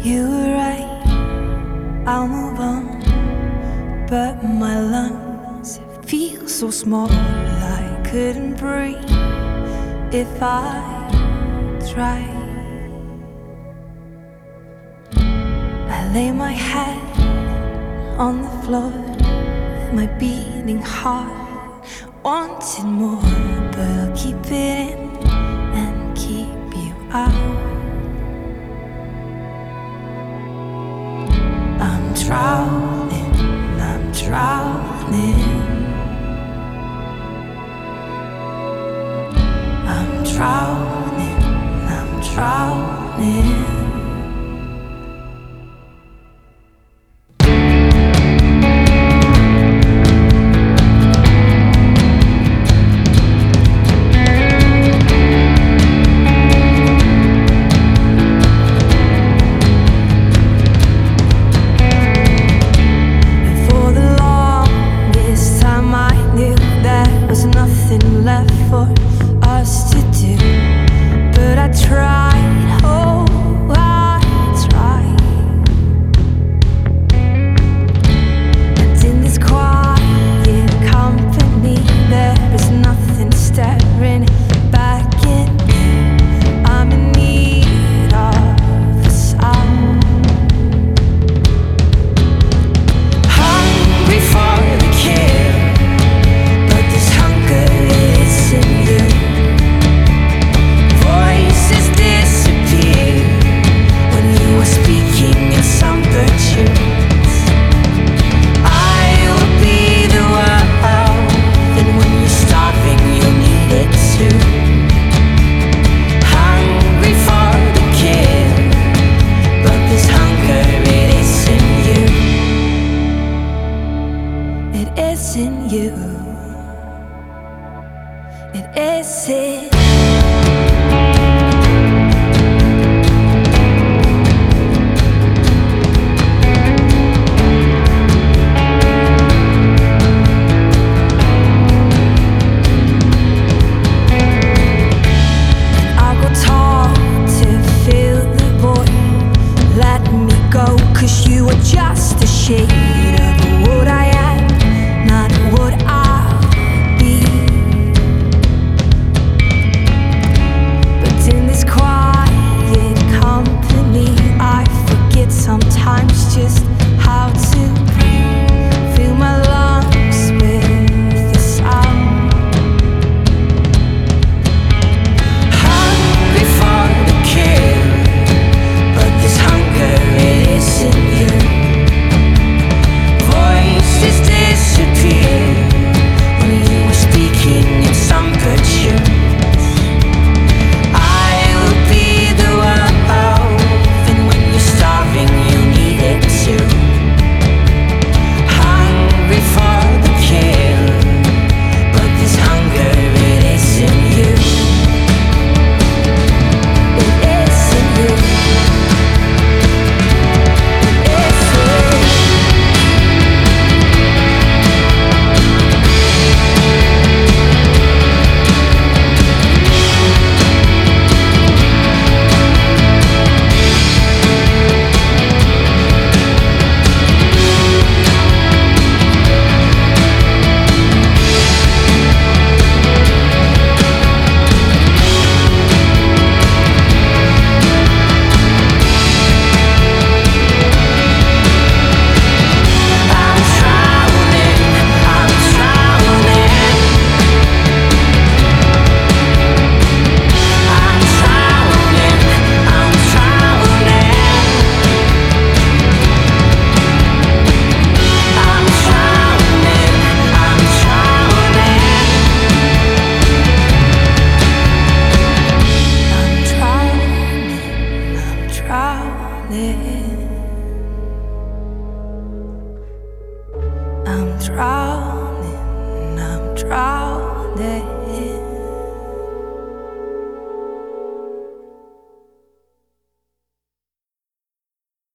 You were right, I'll move on. But my lungs, it feels so small, I couldn't breathe if I tried. I lay my head on the floor, my beating heart wanted more, but I'll keep it in and keep you out. I'm drowning, I'm drowning. I'm drowning, I'm drowning. Left for us to do, but I tried, oh, I tried. And in this quiet company, there is nothing staring back at me. I'm in need of a sound, hungry for the kill, but this hunger is in you. Voices disappear when you are speaking in somber tunes. I will be the world, and when you're starving, you'll need it too. Hungry for the kill, but this hunger, it is in you. It is in you. It is it. I go tall to fill the void. Let me go, 'cause you are just a shade of what I am, not what I'll be. In this quiet company, I forget sometimes just how to breathe. Fill my lungs with the sound. Hungry for the kill, but this hunger, it is in you. Voices disappear when you were speaking in some good tune. I'm drowning, I'm drowning.